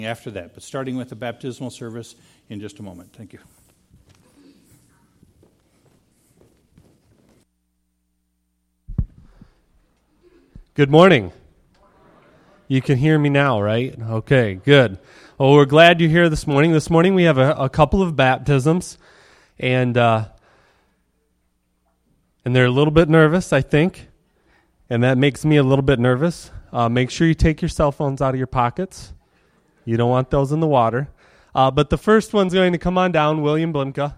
after that, but starting with the baptismal service in just a moment. Thank you. Good morning. You can hear me now, right? Okay, good. Well, we're glad you're here this morning. This morning we have a couple of baptisms, and they're a little bit nervous, I think, and that makes me a little bit nervous. Make sure you take your cell phones out of your pockets. You don't want those in the water. But the first one's going to come on down, William Blimka.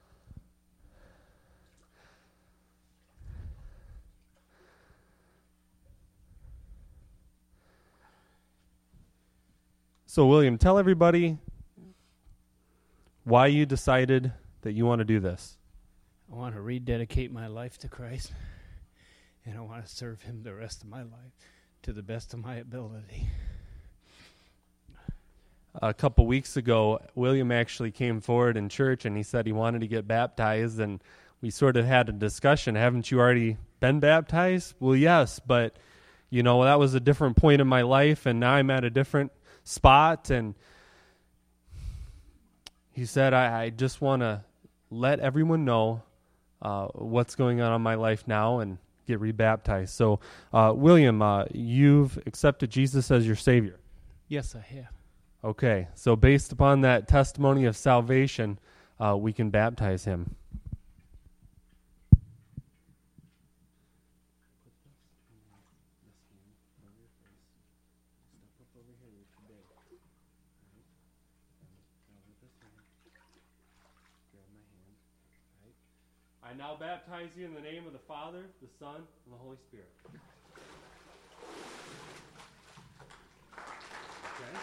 So, William, tell everybody why you decided that you want to do this. I want to rededicate my life to Christ, and I want to serve Him the rest of my life to the best of my ability. A couple weeks ago, William actually came forward in church, and he said he wanted to get baptized, and we sort of had a discussion. Haven't you already been baptized? Well, yes, but, that was a different point in my life, and now I'm at a different spot, and he said, I just want to let everyone know what's going on in my life now and get rebaptized. So, William, you've accepted Jesus as your Savior. Yes, I have. Okay, so based upon that testimony of salvation, we can baptize him. I now baptize you in the name of the Father, the Son, and the Holy Spirit. Okay.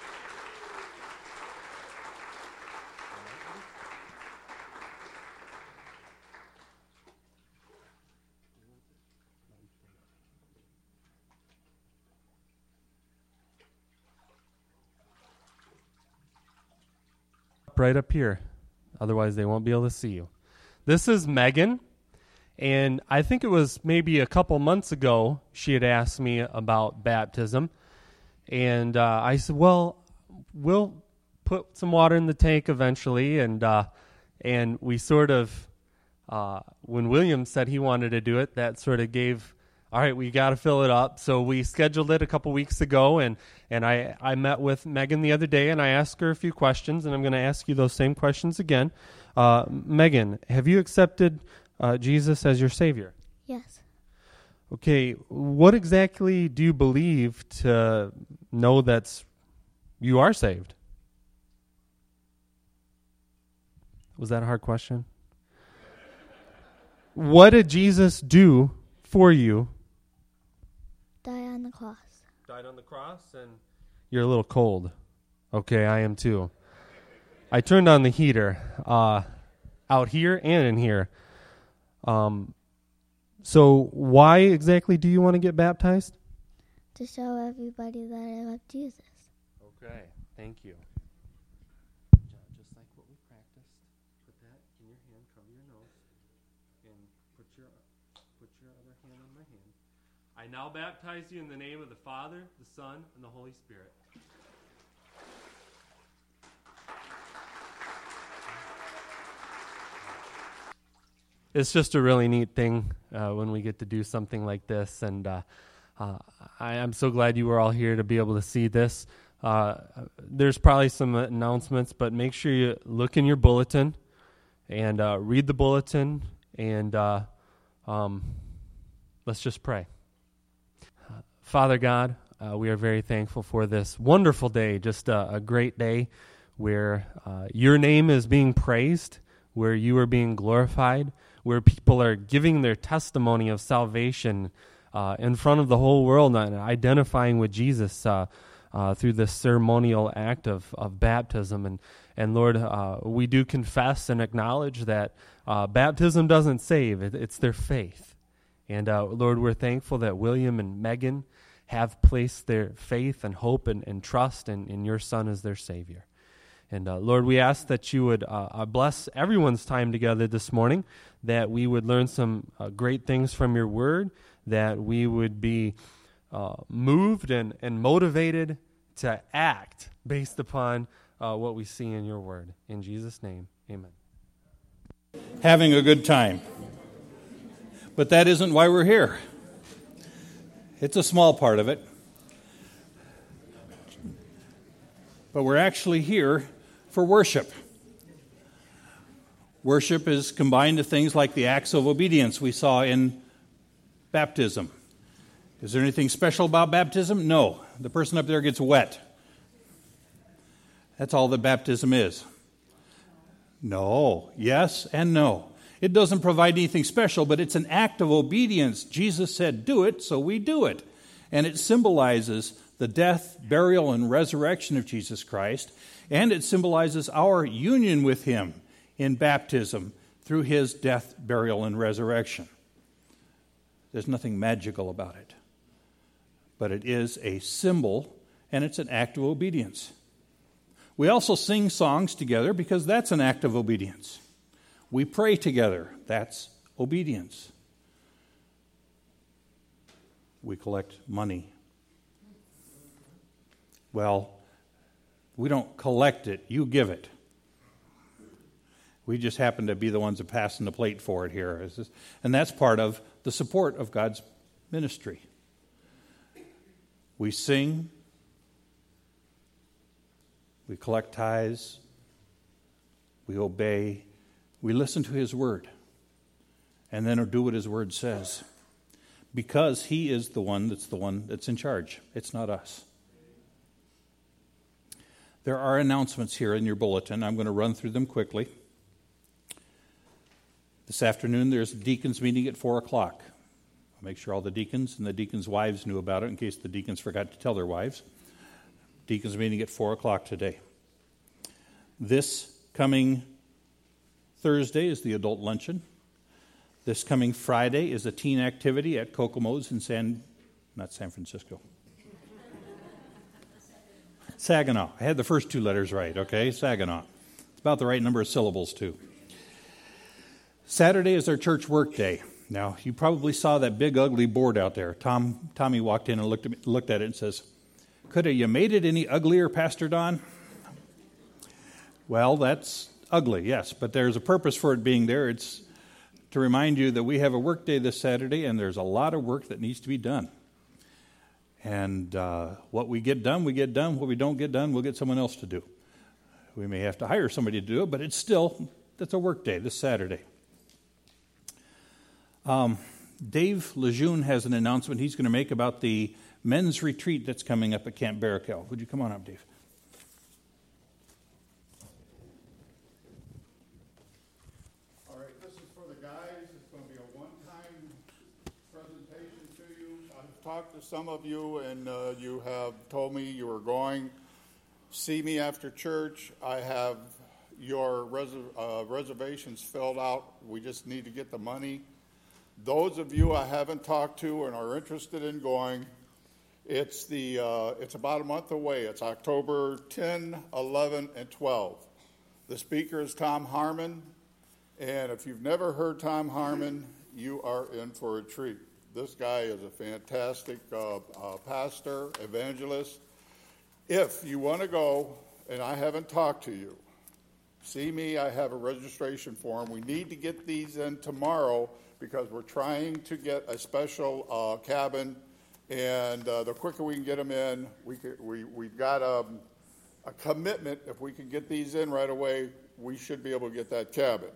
Right up here. Otherwise, they won't be able to see you. This is Megan, and I think it was maybe a couple months ago she had asked me about baptism, and I said, well, we'll put some water in the tank eventually, and we sort of, when William said he wanted to do it, that sort of gave, all right, we got to fill it up. So we scheduled it a couple weeks ago, and I met with Megan the other day, and I asked her a few questions, and I'm going to ask you those same questions again. Megan, have you accepted Jesus as your Savior? Yes. Okay, what exactly do you believe to know that you are saved? Was that a hard question? What did Jesus do for you? Die on the cross. Died on the cross, and you're a little cold. Okay, I am too. I turned on the heater out here and in here. So why exactly do you want to get baptized? To show everybody that I love Jesus. Okay, thank you. Just like what we practiced, put that in your hand, cover your nose, and put your other hand on my hand. I now baptize you in the name of the Father, the Son, and the Holy Spirit. It's just a really neat thing when we get to do something like this, and I'm so glad you were all here to be able to see this. There's probably some announcements, but make sure you look in your bulletin and read the bulletin, and let's just pray. Father God, we are very thankful for this wonderful day, just a great day where your name is being praised, where you are being glorified, where people are giving their testimony of salvation in front of the whole world and identifying with Jesus through this ceremonial act of baptism. And Lord, we do confess and acknowledge that baptism doesn't save, it's their faith. And Lord, we're thankful that William and Megan have placed their faith and hope and trust in your Son as their Savior. And Lord, we ask that you would bless everyone's time together this morning, that we would learn some great things from your word, that we would be moved and motivated to act based upon what we see in your word. In Jesus' name, amen. Having a good time. But that isn't why we're here. It's a small part of it. But we're actually here for worship. Worship is combined to things like the acts of obedience we saw in baptism. Is there anything special about baptism? No. The person up there gets wet. That's all that baptism is. No. Yes and no. It doesn't provide anything special, but it's an act of obedience. Jesus said, do it, so we do it. And it symbolizes the death, burial, and resurrection of Jesus Christ, and it symbolizes our union with him in baptism through his death, burial, and resurrection. There's nothing magical about it, but it is a symbol, and it's an act of obedience. We also sing songs together because that's an act of obedience. We pray together. That's obedience. We collect money. Well, we don't collect it. You give it. We just happen to be the ones that passing the plate for it here. And that's part of the support of God's ministry. We sing. We collect tithes. We obey. We listen to his word. And then do what his word says. Because he is the one that's in charge. It's not us. There are announcements here in your bulletin. I'm going to run through them quickly. This afternoon, there's a deacons meeting at 4 o'clock. I'll make sure all the deacons and the deacons' wives knew about it in case the deacons forgot to tell their wives. Deacons meeting at 4 o'clock today. This coming Thursday is the adult luncheon. This coming Friday is a teen activity at Kokomo's in Saginaw. I had the first two letters right, okay? Saginaw. It's about the right number of syllables, too. Saturday is our church work day. Now, you probably saw that big, ugly board out there. Tommy walked in and looked at it and says, "Could have you made it any uglier, Pastor Don?" Well, that's ugly, yes, but there's a purpose for it being there. It's to remind you that we have a work day this Saturday, and there's a lot of work that needs to be done. And what we get done, we get done. What we don't get done, we'll get someone else to do. We may have to hire somebody to do it, but that's a work day this Saturday. Dave Lejeune has an announcement he's going to make about the men's retreat that's coming up at Camp Barakel. Would you come on up, Dave? All right, this is for the guys. It's going to be a one-time presentation to you. I've talked to some of you, and you have told me you were going. See me after church. I have your reservations filled out. We just need to get the money. Those of you I haven't talked to and are interested in going, it's about a month away. It's October 10, 11, and 12. The speaker is Tom Harmon, and if you've never heard Tom Harmon, you are in for a treat. This guy is a fantastic pastor, evangelist. If you want to go, and I haven't talked to you, see me. I have a registration form. We need to get these in tomorrow because we're trying to get a special cabin, and the quicker we can get them in, we've got a commitment. If we can get these in right away, we should be able to get that cabin.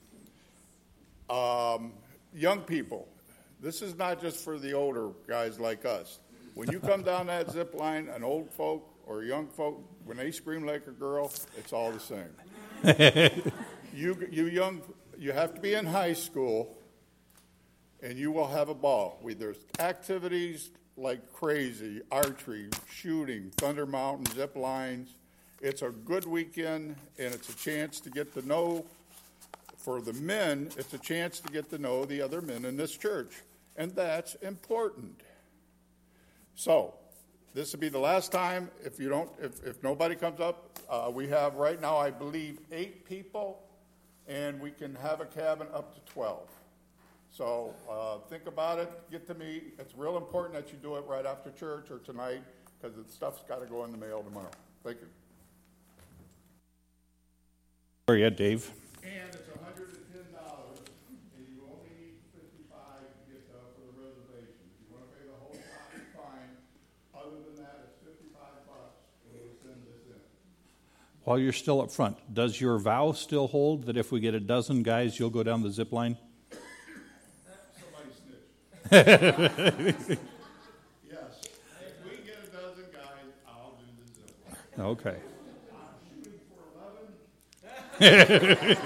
Young people, this is not just for the older guys like us. When you come down that zip line, an old folk or young folk, when they scream like a girl, it's all the same. You have to be in high school, and you will have a ball. There's activities like crazy, archery, shooting, Thunder Mountain, zip lines. It's a good weekend, and it's a chance to get to know, for the men, it's a chance to get to know the other men in this church, and that's important. So, this will be the last time. If nobody comes up, we have right now, I believe, 8 people, and we can have a cabin up to 12. So think about it. Get to me. It's real important that you do it right after church or tonight. because the stuff's got to go in the mail tomorrow. Thank you. Sorry, yeah, Dave. And it's $110, and you only need 55 to get for the reservation. If you want to pay the whole time, fine. Other than that, it's $55, and we'll send this in. While you're still up front, does your vow still hold that if we get a dozen guys, you'll go down the zip line? Somebody snitch. Yes. If we get a dozen guys, I'll do the zip line. Okay. I'm shooting for 11. Within years,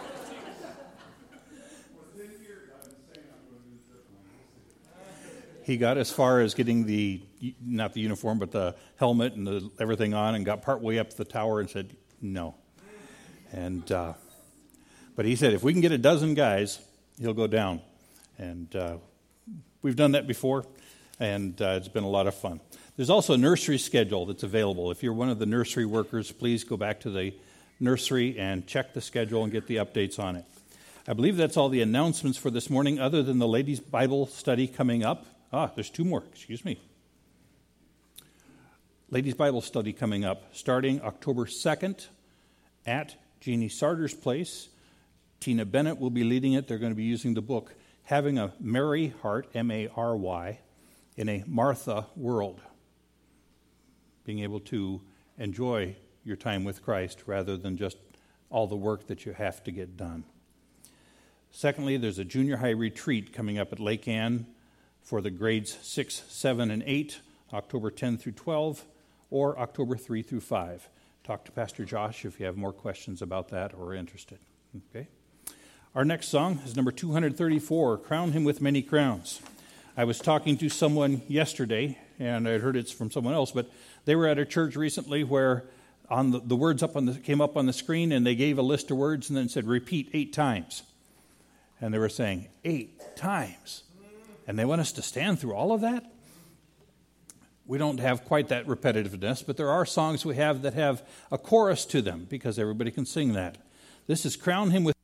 I've been saying I'm going to do the zip line. He got as far as getting not the uniform, but the helmet and everything on, and got partway up the tower and said, no. And but he said, if we can get a dozen guys, he'll go down. And we've done that before, and it's been a lot of fun. There's also a nursery schedule that's available. If you're one of the nursery workers, please go back to the nursery and check the schedule and get the updates on it. I believe that's all the announcements for this morning, other than the ladies' Bible study coming up. There's two more, excuse me. Ladies' Bible study coming up, starting October 2nd at Jeannie Sarter's place. Tina Bennett will be leading it. They're going to be using the book, Having a Mary Heart, M-A-R-Y, in a Martha World. Being able to enjoy your time with Christ rather than just all the work that you have to get done. Secondly, there's a junior high retreat coming up at Lake Ann for the grades 6, 7, and 8, October 10 through 12, or October 3 through 5. Talk to Pastor Josh if you have more questions about that or are interested. Okay. Our next song is number 234, Crown Him with Many Crowns. I was talking to someone yesterday, and I heard it's from someone else, but they were at a church recently where on the words came up on the screen, and they gave a list of words and then said, repeat 8 times. And they were saying, 8 times. And they want us to stand through all of that? We don't have quite that repetitiveness, but there are songs we have that have a chorus to them because everybody can sing that. This is Crown Him with...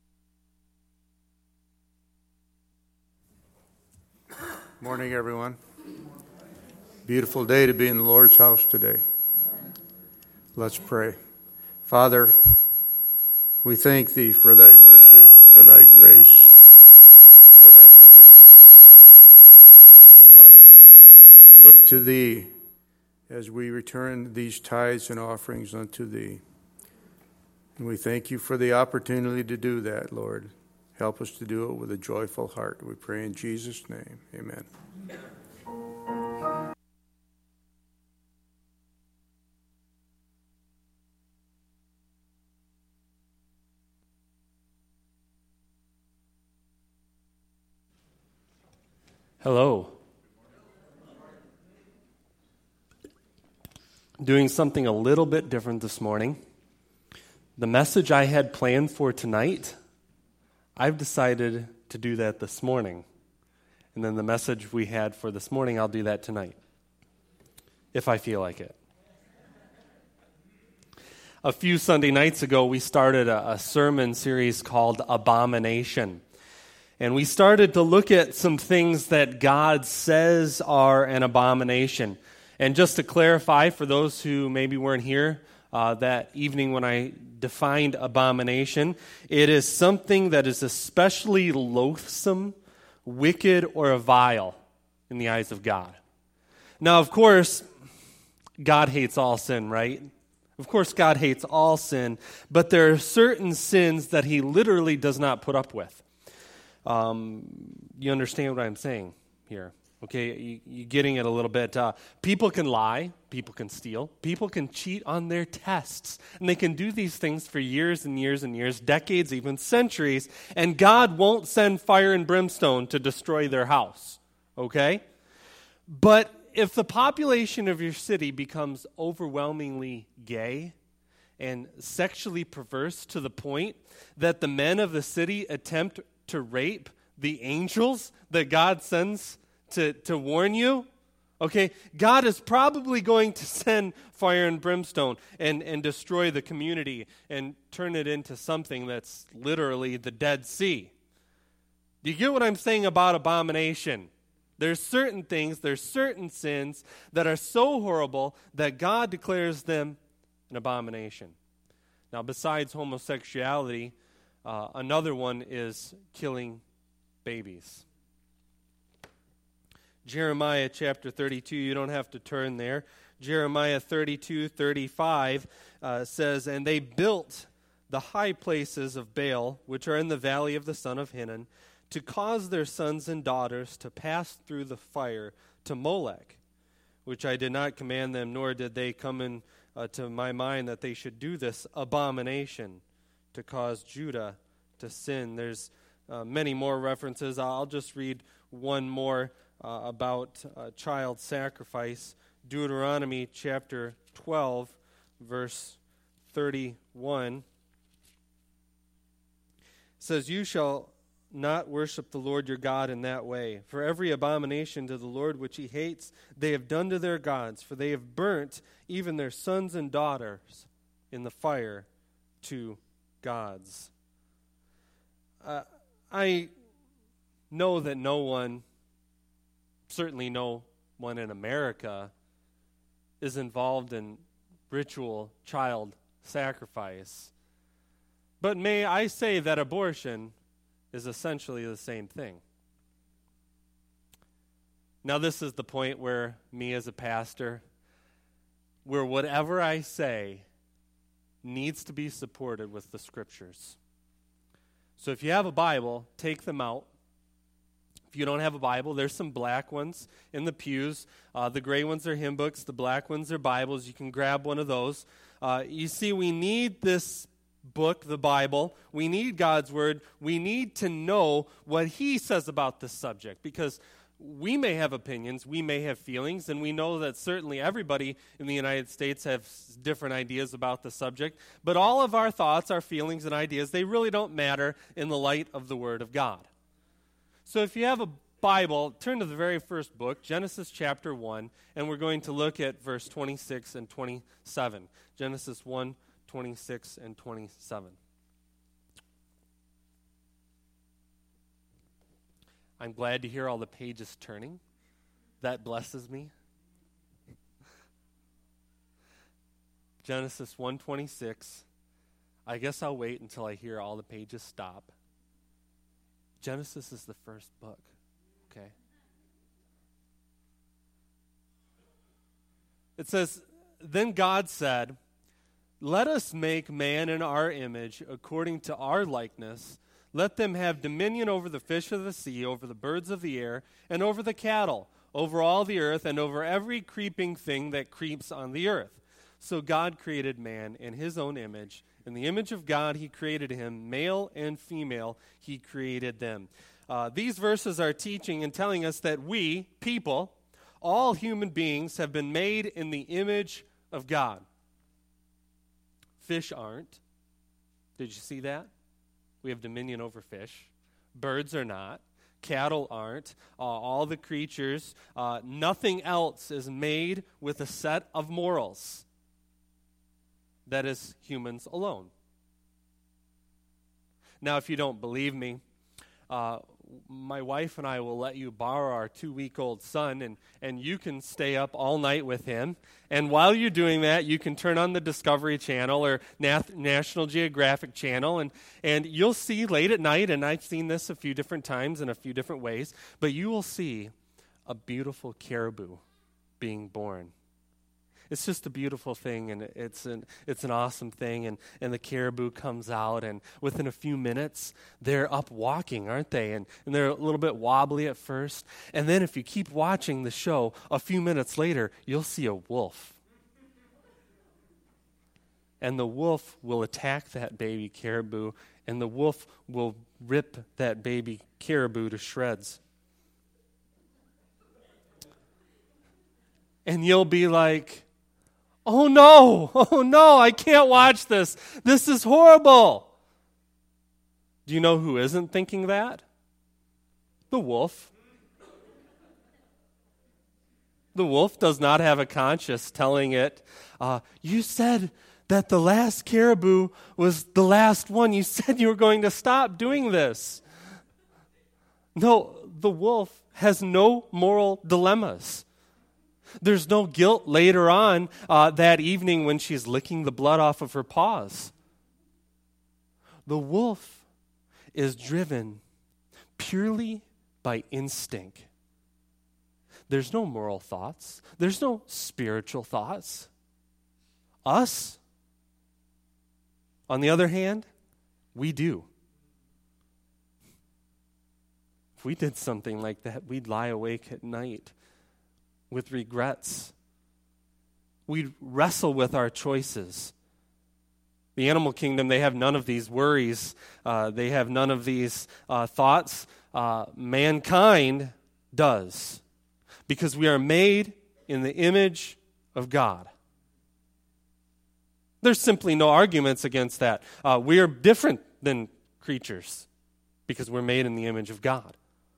Morning, everyone. Beautiful day to be in the Lord's house today. Let's pray. Father, we thank Thee for Thy mercy, for Thy grace, for Thy provisions for us. Father, we look to Thee as we return these tithes and offerings unto Thee. And we thank You for the opportunity to do that, Lord. Help us to do it with a joyful heart. We pray in Jesus' name. Amen. Hello. Doing something a little bit different this morning. The message I had planned for tonight, I've decided to do that this morning. And then the message we had for this morning, I'll do that tonight, if I feel like it. A few Sunday nights ago, we started a sermon series called Abomination. And we started to look at some things that God says are an abomination. And just to clarify, for those who maybe weren't here that evening when I defined abomination, it is something that is especially loathsome, wicked, or vile in the eyes of God. Now, of course, God hates all sin, right? Of course, God hates all sin, but there are certain sins that He literally does not put up with. You understand what I'm saying here? Okay, you're getting it a little bit. People can lie, people can steal, people can cheat on their tests, and they can do these things for years and years and years, decades, even centuries, and God won't send fire and brimstone to destroy their house, okay? But if the population of your city becomes overwhelmingly gay and sexually perverse to the point that the men of the city attempt to rape the angels that God sends to warn you, okay, God is probably going to send fire and brimstone and destroy the community and turn it into something that's literally the Dead Sea. Do you get what I'm saying about abomination? There's certain things, there's certain sins that are so horrible that God declares them an abomination. Now, besides homosexuality, another one is killing babies. Jeremiah chapter 32, you don't have to turn there. Jeremiah 32:35 says, "And they built the high places of Baal, which are in the valley of the son of Hinnom, to cause their sons and daughters to pass through the fire to Molech, which I did not command them, nor did they come in to my mind that they should do this abomination to cause Judah to sin." There's many more references. I'll just read one more about child sacrifice. Deuteronomy chapter 12, verse 31 says, "You shall not worship the Lord your God in that way. For every abomination to the Lord which he hates, they have done to their gods, for they have burnt even their sons and daughters in the fire to gods." I know that no one, certainly no one in America, is involved in ritual child sacrifice. But may I say that abortion is essentially the same thing. Now, this is the point where me as a pastor, where whatever I say needs to be supported with the scriptures. So if you have a Bible, take them out. If you don't have a Bible, there's some black ones in the pews. The gray ones are hymn books. The black ones are Bibles. You can grab one of those. You see, we need this book, the Bible. We need God's Word. We need to know what He says about this subject, because we may have opinions, we may have feelings, and we know that certainly everybody in the United States has different ideas about the subject, but all of our thoughts, our feelings, and ideas, they really don't matter in the light of the Word of God. So if you have a Bible, turn to the very first book, Genesis chapter 1, and we're going to look at verse 26 and 27. Genesis 1, 26 and 27. I'm glad to hear all the pages turning. That blesses me. Genesis 1:26. I guess I'll wait until I hear all the pages stop. Genesis is the first book, okay? It says, "Then God said, 'Let us make man in our image, according to our likeness. Let them have dominion over the fish of the sea, over the birds of the air, and over the cattle, over all the earth, and over every creeping thing that creeps on the earth.' So God created man in his own image. In the image of God he created him, male and female he created them." These verses are teaching and telling us that we, people, all human beings, have been made in the image of God. Fish aren't. Did you see that? We have dominion over fish. Birds are not. Cattle aren't. All the creatures, nothing else is made with a set of morals. That is humans alone. Now, if you don't believe me, my wife and I will let you borrow our 2-week-old son, and you can stay up all night with him. And while you're doing that, you can turn on the Discovery Channel or National Geographic Channel, and you'll see late at night, and I've seen this a few different times in a few different ways, but you will see a beautiful caribou being born. It's just a beautiful thing, and it's an awesome thing, and the caribou comes out, and within a few minutes, they're up walking, aren't they? And they're a little bit wobbly at first, and then if you keep watching the show, a few minutes later, you'll see a wolf. And the wolf will attack that baby caribou, and the wolf will rip that baby caribou to shreds. And you'll be like, oh no, I can't watch this. This is horrible. Do you know who isn't thinking that? The wolf. The wolf does not have a conscience telling it, you said that the last caribou was the last one. You said you were going to stop doing this. No, the wolf has no moral dilemmas. There's no guilt later on that evening when she's licking the blood off of her paws. The wolf is driven purely by instinct. There's no moral thoughts. There's no spiritual thoughts. Us, on the other hand, we do. If we did something like that, we'd lie awake at night with regrets. We'd wrestle with our choices. The animal kingdom, they have none of these worries. They have none of these thoughts. Mankind does, because we are made in the image of God. There's simply no arguments against that. We are different than creatures because we're made in the image of God.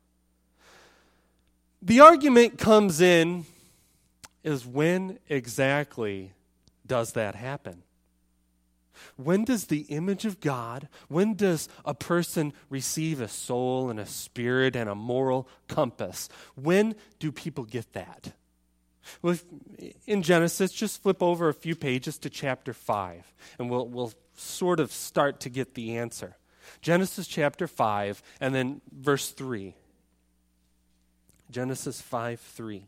The argument comes in is when exactly does that happen? When does the image of God, when does a person receive a soul and a spirit and a moral compass? When do people get that? Well, in Genesis, just flip over a few pages to chapter 5, and we'll sort of start to get the answer. Genesis chapter 5, and then verse 3. Genesis 5:3.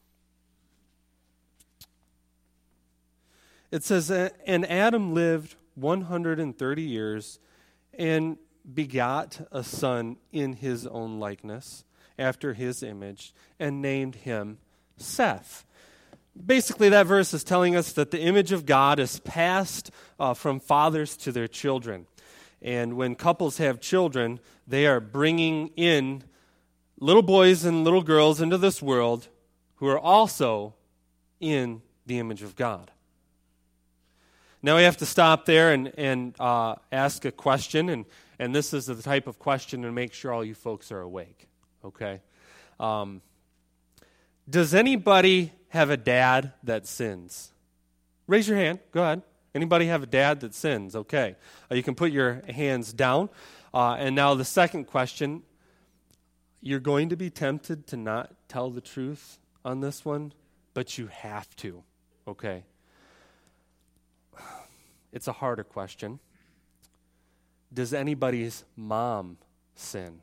It says, "And Adam lived 130 years and begot a son in his own likeness, after his image, and named him Seth." Basically, that verse is telling us that the image of God is passed from fathers to their children. And when couples have children, they are bringing in little boys and little girls into this world who are also in the image of God. Now we have to stop there and ask a question, and this is the type of question to make sure all you folks are awake, okay? Does anybody have a dad that sins? Raise your hand. Go ahead. Anybody have a dad that sins? Okay. You can put your hands down. And now the second question, you're going to be tempted to not tell the truth on this one, but you have to, okay? It's a harder question. Does anybody's mom sin?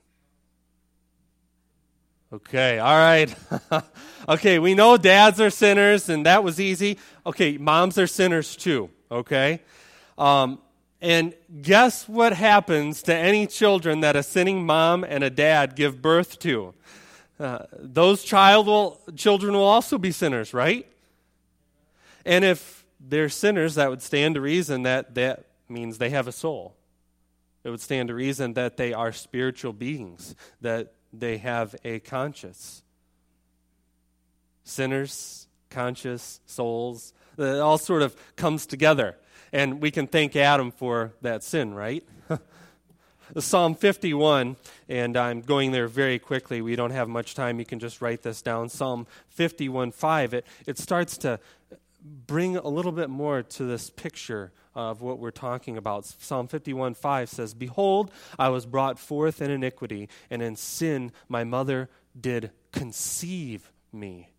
Okay, all right. Okay, we know dads are sinners, and that was easy. Okay, moms are sinners too, okay? And guess what happens to any children that a sinning mom and a dad give birth to? Those children will also be sinners, right? And if they're sinners, that would stand to reason that means they have a soul. It would stand to reason that they are spiritual beings, that they have a conscience. Sinners, conscious, souls, it all sort of comes together. And we can thank Adam for that sin, right? Psalm 51, and I'm going there very quickly. We don't have much time. You can just write this down. Psalm 51:5, it starts to bring a little bit more to this picture of what we're talking about. Psalm 51:5 says, "Behold, I was brought forth in iniquity, and in sin my mother did conceive me."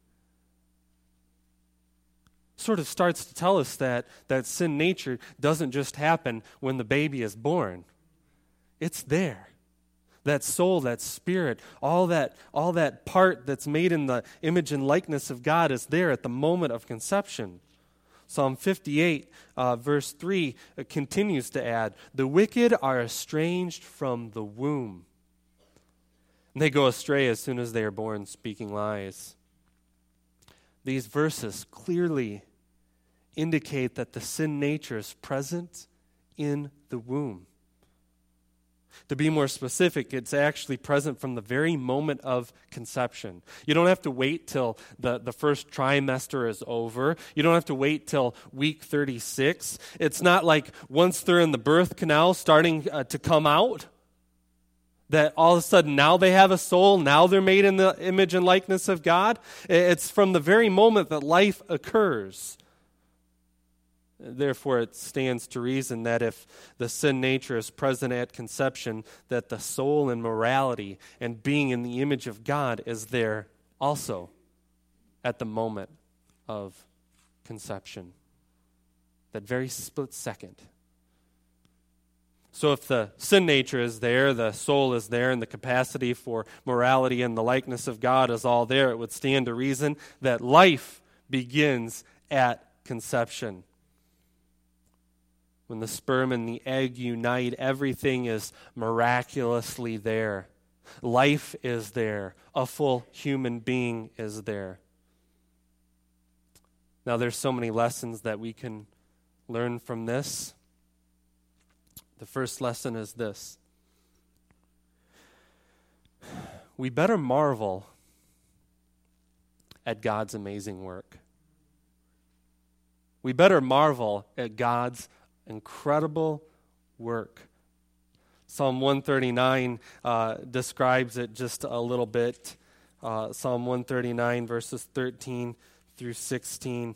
Sort of starts to tell us that sin nature doesn't just happen when the baby is born. It's there. That soul, that spirit, all that part that's made in the image and likeness of God is there at the moment of conception. Psalm 58, verse 3, continues to add, "The wicked are estranged from the womb, and they go astray as soon as they are born, speaking lies." These verses clearly indicate that the sin nature is present in the womb. To be more specific, it's actually present from the very moment of conception. You don't have to wait till the first trimester is over. You don't have to wait till week 36. It's not like once they're in the birth canal starting to come out, that all of a sudden now they have a soul, now they're made in the image and likeness of God. It's from the very moment that life occurs. Therefore, it stands to reason that if the sin nature is present at conception, that the soul and morality and being in the image of God is there also at the moment of conception. That very split second. So if the sin nature is there, the soul is there, and the capacity for morality and the likeness of God is all there, it would stand to reason that life begins at conception. When the sperm and the egg unite, everything is miraculously there. Life is there. A full human being is there. Now, there's so many lessons that we can learn from this. The first lesson is this. We better marvel at God's amazing work. We better marvel at God's incredible work. Psalm 139 describes it just a little bit. Psalm 139, verses 13 through 16.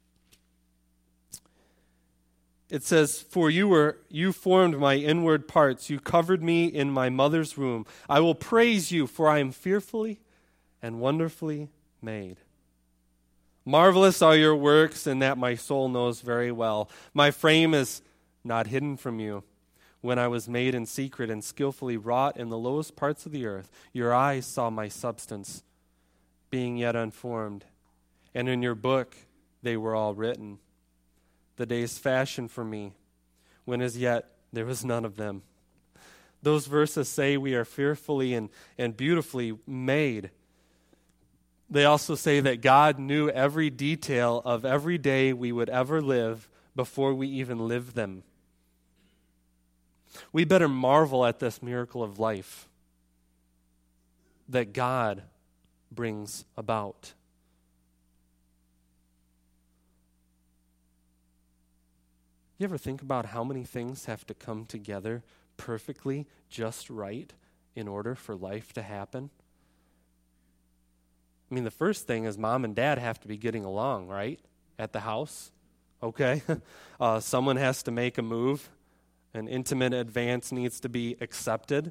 It says, "For you formed my inward parts. You covered me in my mother's womb. I will praise you, for I am fearfully and wonderfully made. Marvelous are your works, and that my soul knows very well. My frame is not hidden from you. When I was made in secret and skillfully wrought in the lowest parts of the earth, your eyes saw my substance, being yet unformed. And in your book they were all written, the days fashioned for me, when as yet there was none of them." Those verses say we are fearfully and beautifully made. They also say that God knew every detail of every day we would ever live before we even lived them. We better marvel at this miracle of life that God brings about. You ever think about how many things have to come together perfectly, just right, in order for life to happen? I mean, the first thing is mom and dad have to be getting along, right, at the house, okay? Someone has to make a move. An intimate advance needs to be accepted.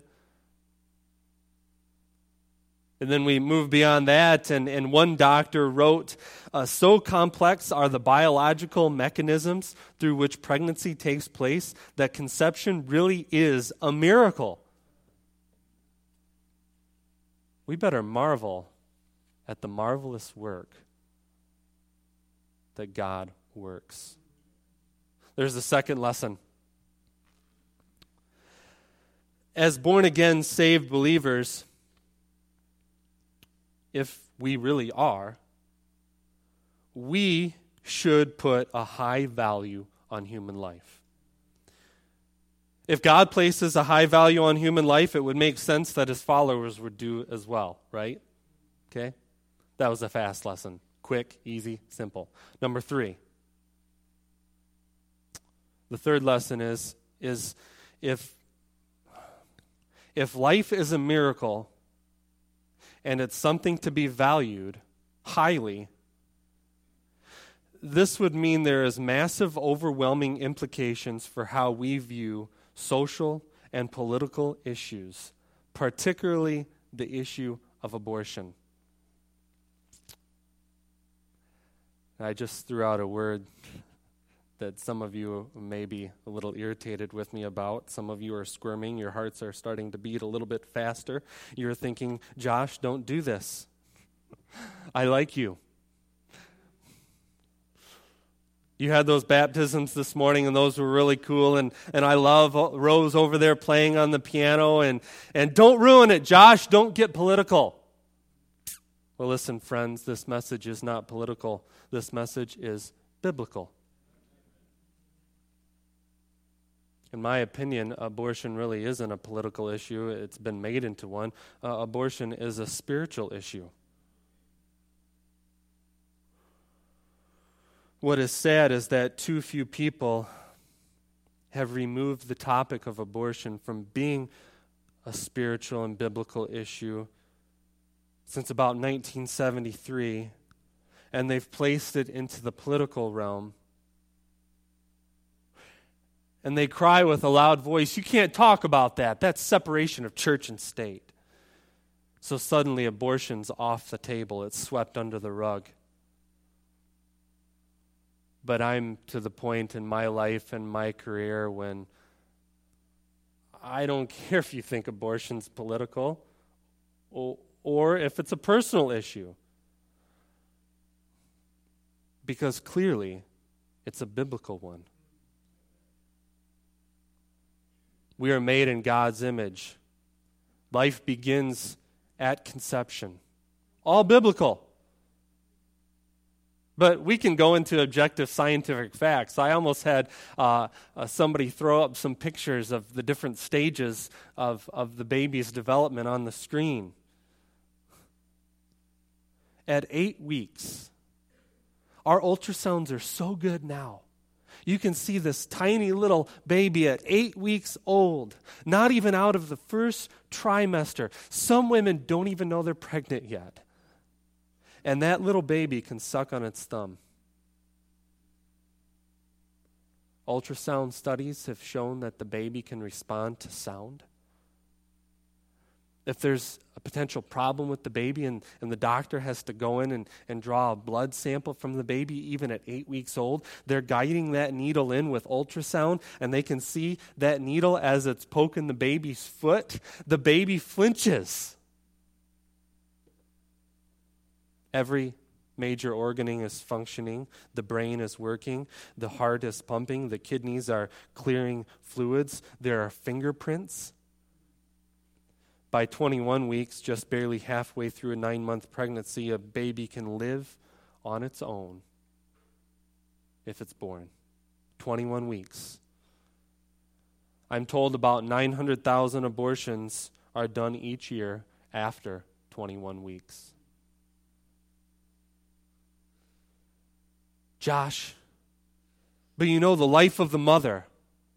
And then we move beyond that, and one doctor wrote, "So complex are the biological mechanisms through which pregnancy takes place that conception really is a miracle." We better marvel at the marvelous work that God works. There's the second lesson. As born-again, saved believers, if we really are, we should put a high value on human life. If God places a high value on human life, it would make sense that his followers would do as well, right? Okay? That was a fast lesson. Quick, easy, simple. Number 3. The third lesson is if life is a miracle and it's something to be valued highly, this would mean there is massive, overwhelming implications for how we view social and political issues, particularly the issue of abortion. I just threw out a word that some of you may be a little irritated with me about. Some of you are squirming. Your hearts are starting to beat a little bit faster. You're thinking, "Josh, don't do this. I like you." You had those baptisms this morning, and those were really cool, and I love Rose over there playing on the piano, and don't ruin it, Josh. Don't get political. Well, listen, friends, this message is not political. This message is biblical. In my opinion, abortion really isn't a political issue. It's been made into one. Abortion is a spiritual issue. What is sad is that too few people have removed the topic of abortion from being a spiritual and biblical issue since about 1973, and they've placed it into the political realm. And they cry with a loud voice, "You can't talk about that. That's separation of church and state." So suddenly abortion's off the table. It's swept under the rug. But I'm to the point in my life and my career when I don't care if you think abortion's political or if it's a personal issue. Because clearly, it's a biblical one. We are made in God's image. Life begins at conception. All biblical. But we can go into objective scientific facts. I almost had somebody throw up some pictures of the different stages of the baby's development on the screen. At 8 weeks, our ultrasounds are so good now. You can see this tiny little baby at 8 weeks old, not even out of the first trimester. Some women don't even know they're pregnant yet. And that little baby can suck on its thumb. Ultrasound studies have shown that the baby can respond to sound. If there's a potential problem with the baby and the doctor has to go in and draw a blood sample from the baby even at 8 weeks old, they're guiding that needle in with ultrasound, and they can see that needle as it's poking the baby's foot. The baby flinches. Every major organ is functioning. The brain is working. The heart is pumping. The kidneys are clearing fluids. There are fingerprints. By 21 weeks, just barely halfway through a 9-month pregnancy, a baby can live on its own if it's born. 21 weeks. I'm told about 900,000 abortions are done each year after 21 weeks. Josh, but you know the life of the mother.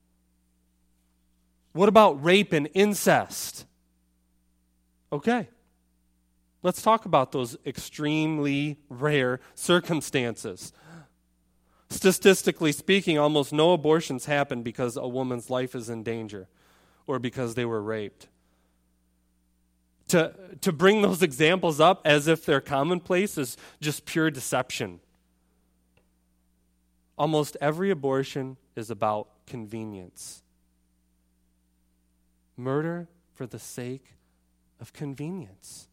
What about rape and incest? Okay, let's talk about those extremely rare circumstances. Statistically speaking, almost no abortions happen because a woman's life is in danger or because they were raped. To bring those examples up as if they're commonplace is just pure deception. Almost every abortion is about convenience. Murder for the sake of convenience.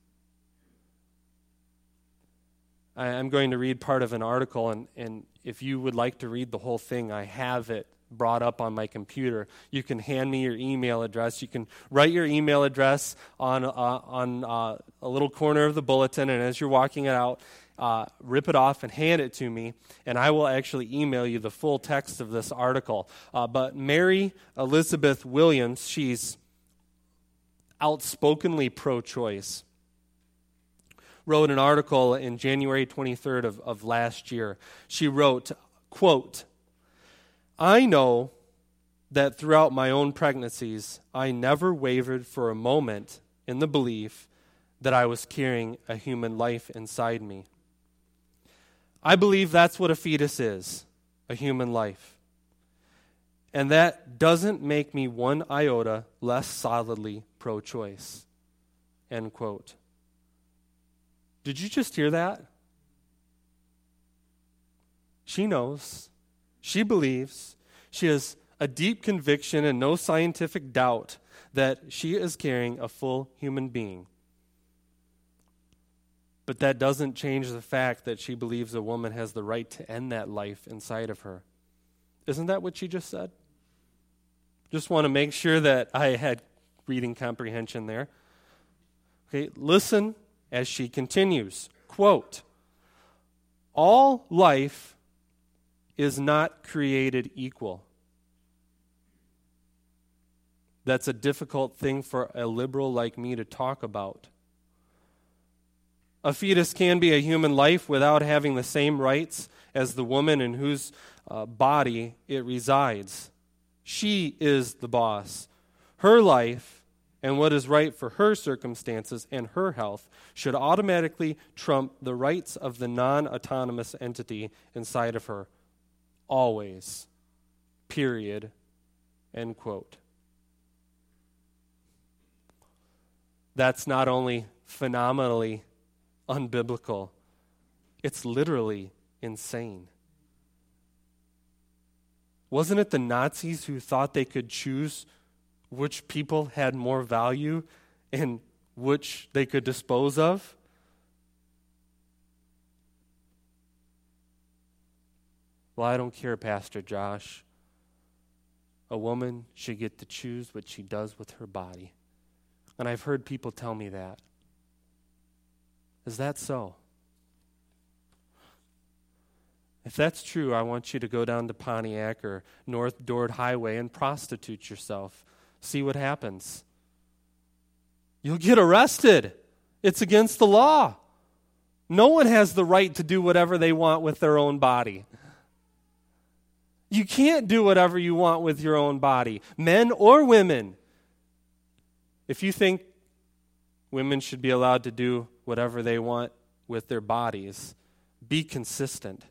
I'm going to read part of an article, and if you would like to read the whole thing, I have it brought up on my computer. You can hand me your email address. You can write your email address on a little corner of the bulletin, and as you're walking it out, rip it off and hand it to me, and I will actually email you the full text of this article. But Mary Elizabeth Williams, she's outspokenly pro-choice, wrote an article in January 23rd of last year. She wrote, quote, "I know that throughout my own pregnancies, I never wavered for a moment in the belief that I was carrying a human life inside me. I believe that's what a fetus is, a human life. And that doesn't make me one iota less solidly pro-choice." End quote. Did you just hear that? She knows. She believes. She has a deep conviction and no scientific doubt that she is carrying a full human being. But that doesn't change the fact that she believes a woman has the right to end that life inside of her. Isn't that what she just said? Just want to make sure that I had reading comprehension there. Okay, listen as she continues. Quote, "All life is not created equal." That's a difficult thing for a liberal like me to talk about. A fetus can be a human life without having the same rights as the woman in whose body it resides. She is the boss. Her life and what is right for her circumstances and her health should automatically trump the rights of the non-autonomous entity inside of her. Always. Period. End quote. That's not only phenomenally unbiblical, it's literally insane. Wasn't it the Nazis who thought they could choose which people had more value and which they could dispose of? Well, I don't care, Pastor Josh. A woman should get to choose what she does with her body. And I've heard people tell me that. Is that so? If that's true, I want you to go down to Pontiac or North Dord Highway and prostitute yourself. See what happens. You'll get arrested. It's against the law. No one has the right to do whatever they want with their own body. You can't do whatever you want with your own body, men or women. If you think women should be allowed to do whatever they want with their bodies, be consistent.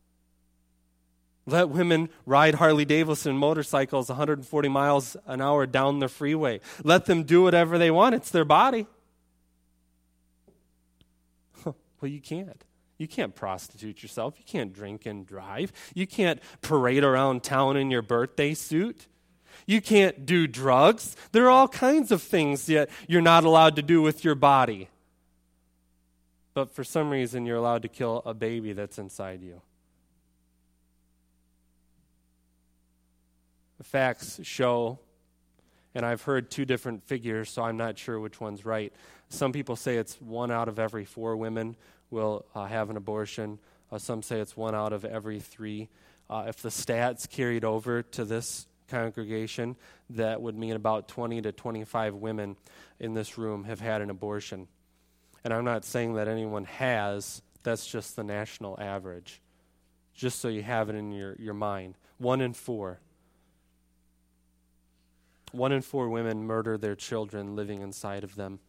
Let women ride Harley-Davidson motorcycles 140 miles an hour down the freeway. Let them do whatever they want. It's their body. Well, you can't. You can't prostitute yourself. You can't drink and drive. You can't parade around town in your birthday suit. You can't do drugs. There are all kinds of things that you're not allowed to do with your body. But for some reason, you're allowed to kill a baby that's inside you. The facts show, and I've heard two different figures, so I'm not sure which one's right. Some people say it's 1 out of every 4 women will have an abortion. Some say it's 1 out of every 3. If the stats carried over to this congregation, that would mean about 20 to 25 women in this room have had an abortion. And I'm not saying that anyone has. That's just the national average. Just so you have it in your mind. 1 in 4. 1 in 4 women murder their children living inside of them.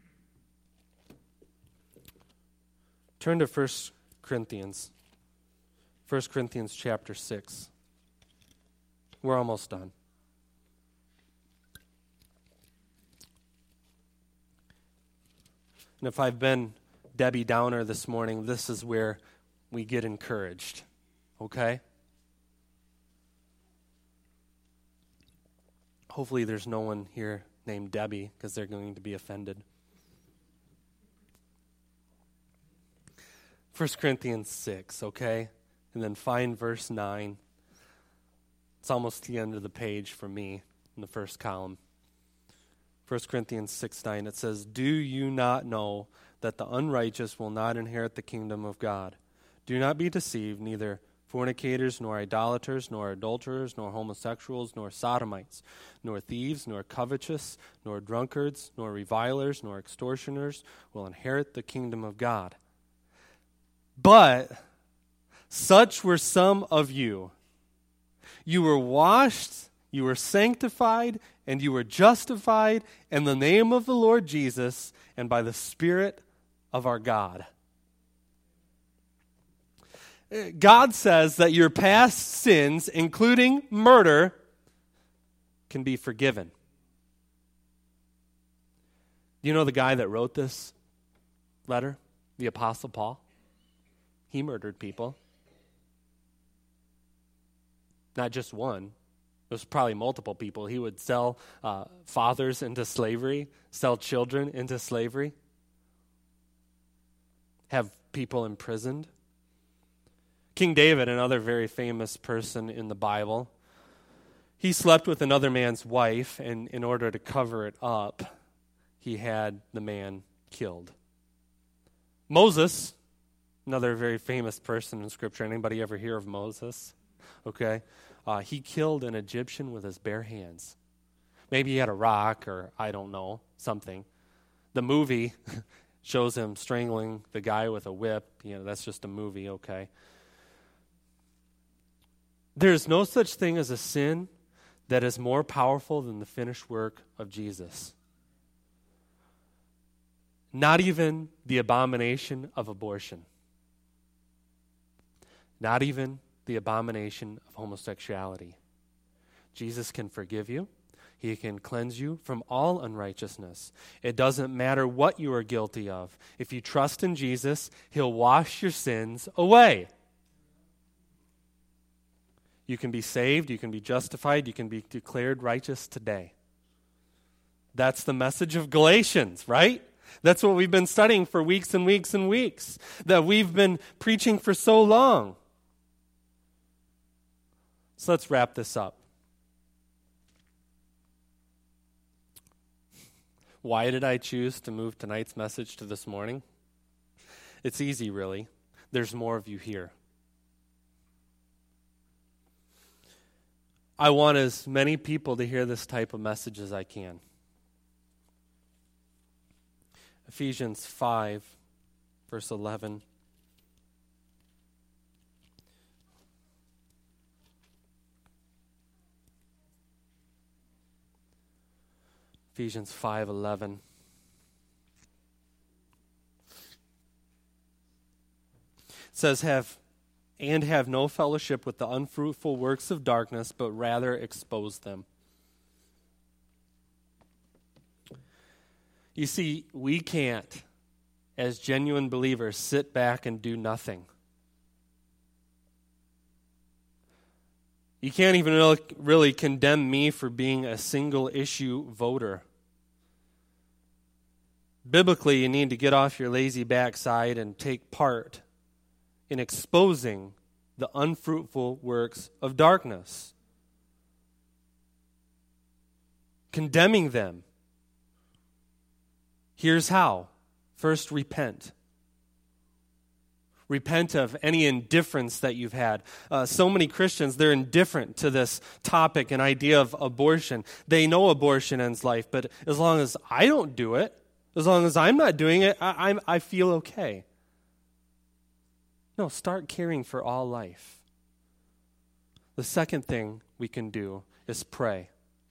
Turn to 1 Corinthians. 1 Corinthians chapter 6. We're almost done. And if I've been Debbie Downer this morning, this is where we get encouraged. Okay? Hopefully there's no one here named Debbie, because they're going to be offended. 1 Corinthians 6, okay? And then find verse 9. It's almost the end of the page for me in the first column. 1 Corinthians 6:9, it says, "Do you not know that the unrighteous will not inherit the kingdom of God? Do not be deceived, neither fornicators, nor idolaters, nor adulterers, nor homosexuals, nor sodomites, nor thieves, nor covetous, nor drunkards, nor revilers, nor extortioners will inherit the kingdom of God. But such were some of you. You were washed, you were sanctified, and you were justified in the name of the Lord Jesus and by the Spirit of our God." God says that your past sins, including murder, can be forgiven. Do you know the guy that wrote this letter? The Apostle Paul. He murdered people. Not just one. It was probably multiple people. He would sell fathers into slavery, sell children into slavery, have people imprisoned. King David, another very famous person in the Bible, he slept with another man's wife, and in order to cover it up, he had the man killed. Moses, another very famous person in Scripture. Anybody ever hear of Moses? Okay. He killed an Egyptian with his bare hands. Maybe he had a rock or, I don't know, something. The movie shows him strangling the guy with a whip. That's just a movie, okay. There's no such thing as a sin that is more powerful than the finished work of Jesus. Not even the abomination of abortion. Not even the abomination of homosexuality. Jesus can forgive you. He can cleanse you from all unrighteousness. It doesn't matter what you are guilty of. If you trust in Jesus, He'll wash your sins away. You can be saved, you can be justified, you can be declared righteous today. That's the message of Galatians, right? That's what we've been studying for weeks and weeks and weeks, that we've been preaching for so long. So let's wrap this up. Why did I choose to move tonight's message to this morning? It's easy, really. There's more of you here. I want as many people to hear this type of message as I can. Ephesians 5, verse 11. Ephesians 5:11. It says, have no fellowship with the unfruitful works of darkness, but rather expose them. You see, we can't, as genuine believers, sit back and do nothing. You can't even really condemn me for being a single-issue voter. Biblically, you need to get off your lazy backside and take part in exposing the unfruitful works of darkness, condemning them. Here's how. First, repent. Repent of any indifference that you've had. So many Christians, they're indifferent to this topic and idea of abortion. They know abortion ends life, but as long as I don't do it, as long as I'm not doing it, I feel okay. No, start caring for all life. The second thing we can do is pray.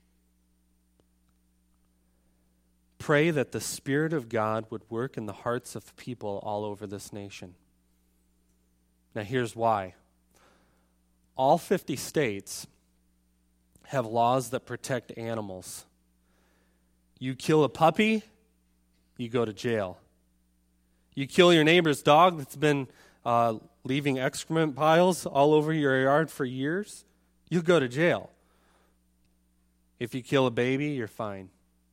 Pray that the Spirit of God would work in the hearts of people all over this nation. Now here's why. All 50 states have laws that protect animals. You kill a puppy, you go to jail. You kill your neighbor's dog that's been leaving excrement piles all over your yard for years, you go to jail. If you kill a baby, you're fine.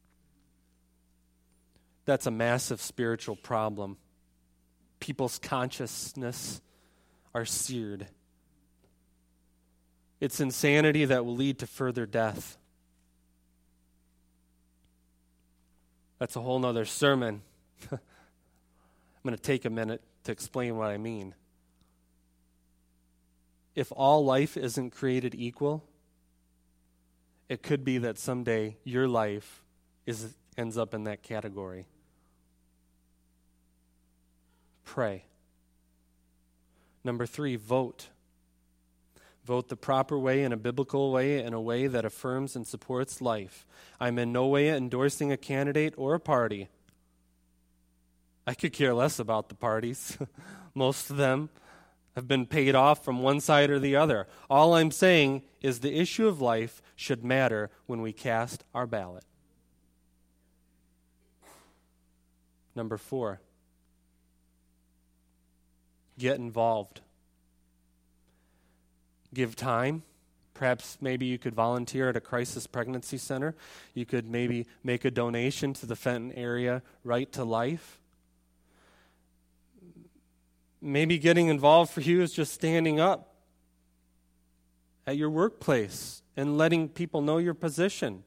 That's a massive spiritual problem. People's consciousness are seared. It's insanity that will lead to further death. That's a whole nother sermon. I'm going to take a minute to explain what I mean. If all life isn't created equal, it could be that someday your life ends up in that category. Pray. Number 3, vote. Vote the proper way, in a biblical way, in a way that affirms and supports life. I'm in no way endorsing a candidate or a party. I could care less about the parties. Most of them have been paid off from one side or the other. All I'm saying is the issue of life should matter when we cast our ballot. Number 4, get involved. Give time. Perhaps maybe you could volunteer at a crisis pregnancy center. You could maybe make a donation to the Fenton area Right to Life. Maybe getting involved for you is just standing up at your workplace and letting people know your position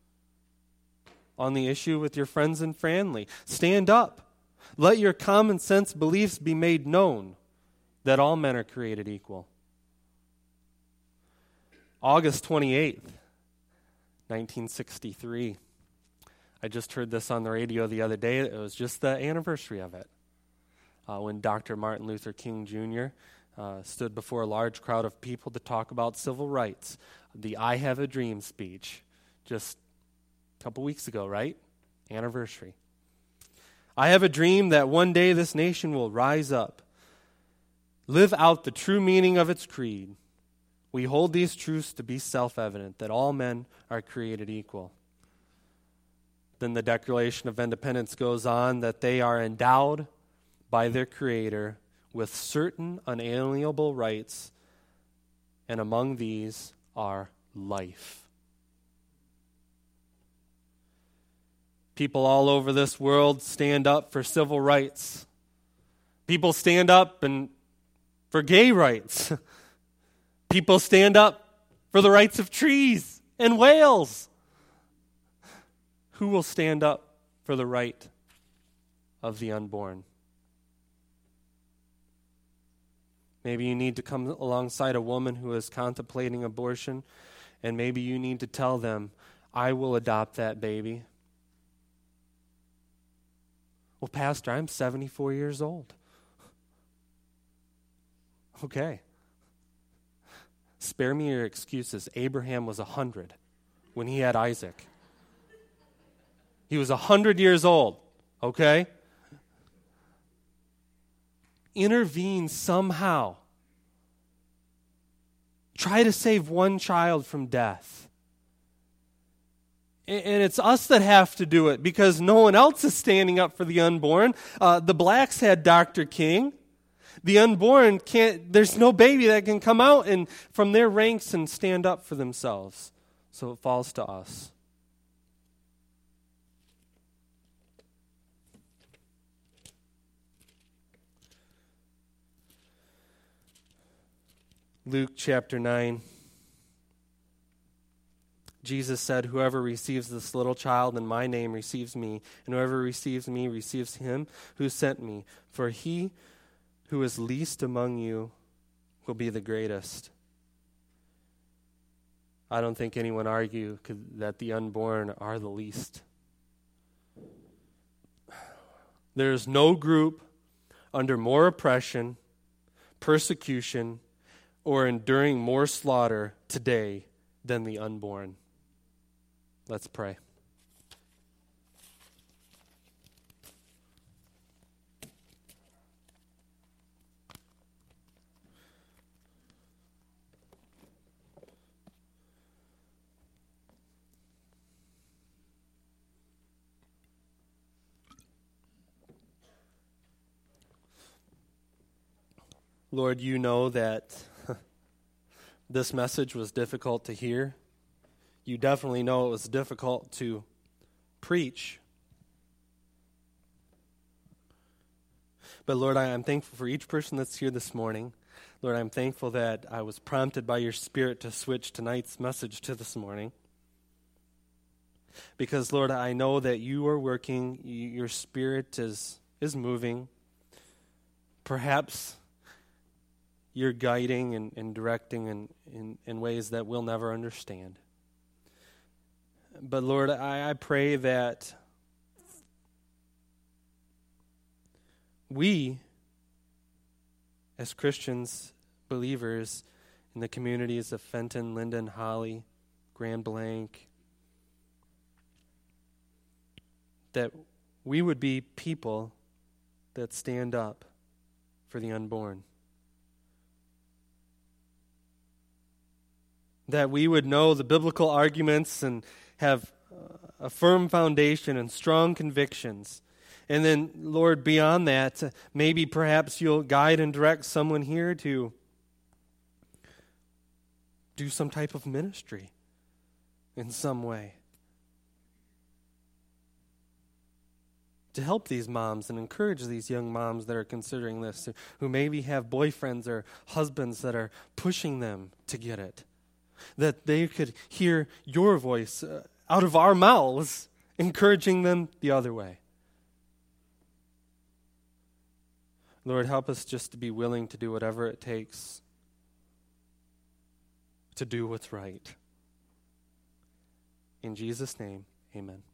on the issue with your friends and family. Stand up. Let your common sense beliefs be made known that all men are created equal. August 28th, 1963. I just heard this on the radio the other day. It was just the anniversary of it. When Dr. Martin Luther King Jr. Stood before a large crowd of people to talk about civil rights. The I Have a Dream speech, just a couple weeks ago, right? Anniversary. I have a dream that one day this nation will rise up, live out the true meaning of its creed, We hold these truths to be self-evident, that all men are created equal. Then the Declaration of Independence goes on that they are endowed by their Creator with certain unalienable rights, and among these are life. People all over this world stand up for civil rights. People stand up for gay rights. People stand up for the rights of trees and whales. Who will stand up for the right of the unborn? Maybe you need to come alongside a woman who is contemplating abortion, and maybe you need to tell them, I will adopt that baby. Well, Pastor, I'm 74 years old. Okay. Spare me your excuses. Abraham was 100 when he had Isaac. He was 100 years old, okay? Intervene somehow. Try to save one child from death. And it's us that have to do it because no one else is standing up for the unborn. The blacks had Dr. King. The unborn can't, there's no baby that can come out and from their ranks and stand up for themselves. So it falls to us. Luke chapter 9. Jesus said, whoever receives this little child in my name receives me, and whoever receives me receives him who sent me. For he who is least among you will be the greatest. I don't think anyone argue that the unborn are the least. There is no group under more oppression, persecution, or enduring more slaughter today than the unborn. Let's pray. Lord, you know that this message was difficult to hear. You definitely know it was difficult to preach. But Lord, I'm thankful for each person that's here this morning. Lord, I'm thankful that I was prompted by your Spirit to switch tonight's message to this morning. Because, Lord, I know that you are working, your Spirit is moving. Perhaps you're guiding and directing in ways that we'll never understand. But Lord, I pray that we, as Christians, believers in the communities of Fenton, Linden, Holly, Grand Blanc, that we would be people that stand up for the unborn. That we would know the biblical arguments and have a firm foundation and strong convictions. And then, Lord, beyond that, maybe perhaps you'll guide and direct someone here to do some type of ministry in some way. To help these moms and encourage these young moms that are considering this, who maybe have boyfriends or husbands that are pushing them to get it. That they could hear your voice out of our mouths, encouraging them the other way. Lord, help us just to be willing to do whatever it takes to do what's right. In Jesus' name, amen.